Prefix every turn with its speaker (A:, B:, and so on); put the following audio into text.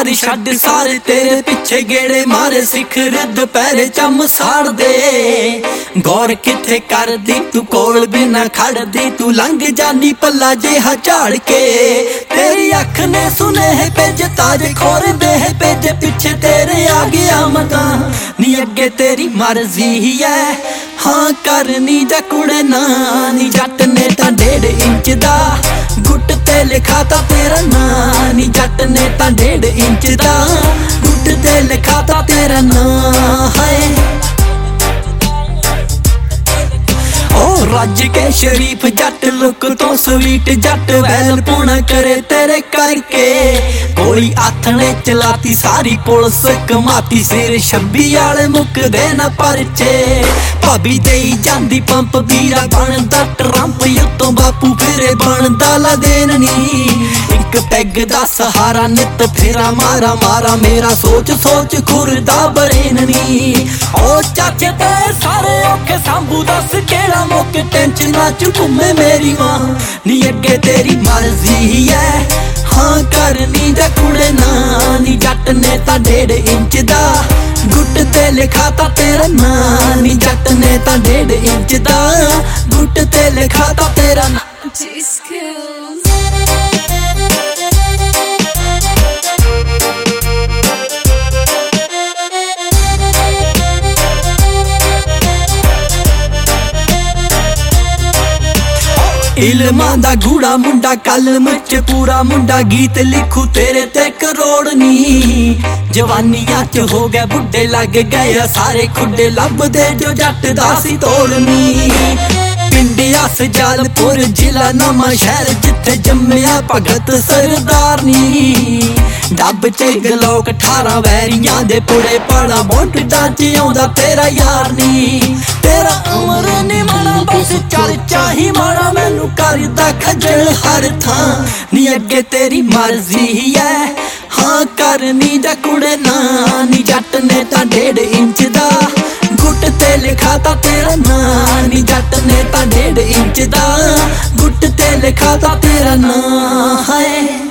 A: यार छड्ड सारे तेरे पिछे गेड़े मारे सिखर दुपहरे चम साड़ दे गौर किथे कर दी तू कोल बिना खड़ दी तू लंघ जानी पल्ला जेहा झाड़ के तेरी अख ने सुने है पेज ताजे खोर दे है पेज पिछे तेरे आ गया मकां नी अगे तेरी मर्जी है हाँ करनी जा कुड़े ना नी जट ने तां 1.5 इंच दा गुट ते लिखा ता तेरा ना नी जट ने तां 1.5 इंच दा गुट ते लिखा ता तेरा ना है रज के शरीफ जट लुक तो स्वीट जट वैल पूना करे तेरे करके कोई आथने चलाती सारी पुलिस कमाती सिर 26 वाले मुकदे न परचे भाभी देई जांदी पंप बीरा बनदा ट्रंप उत्तों बापू फिरे बनदा लदेन नी एक पैग दा सहारा नित फेरा मारा मारा मेरा सोच सोच खुरदा बरेन नी ओ चाचे ते सारे औखे सांभू दस केड़ा मौके टेंशन ना चुकूमे मेरी मां नी अगे तेरी मर्जी है हाँ करनी जा कुड़े ना नी जट ने तां 1.5 इंच दा गुट ते लिखा ता तेरा ना नी जट ने तां 1.5 इंच दा गुट ते लिखा ता तेरा ना इल्मां दा गूड़ा मुंडा कलम च पूरा मुंडा गीत लिखू तेरे ते करोड़ नी जवानियां च हो गए बुढ़े लग गए सारे खुडे लभदे जो जट दा सी तोड़नी पिंडिया सजालपुर जिला नवां शहर जिथे जम्मिया भगत सरदार नी डब च गलोक 18 वैरियां दे पुड़े पड़ा मोटदा च आउंदा तेरा यार नी तेरा उमर नी माड़ा बस चर्चा ही माड़ा मैनू करदा खजल हर थां नी अगे तेरी मर्जी है हाँ करनी जा कुड़े ना नी जट ने तां 1.5 इंच दा गुट ते लिखा ता तेरा ना नी जट ने तां 1.5 इंच दा गुट ते लिखा ता तेरा ना है।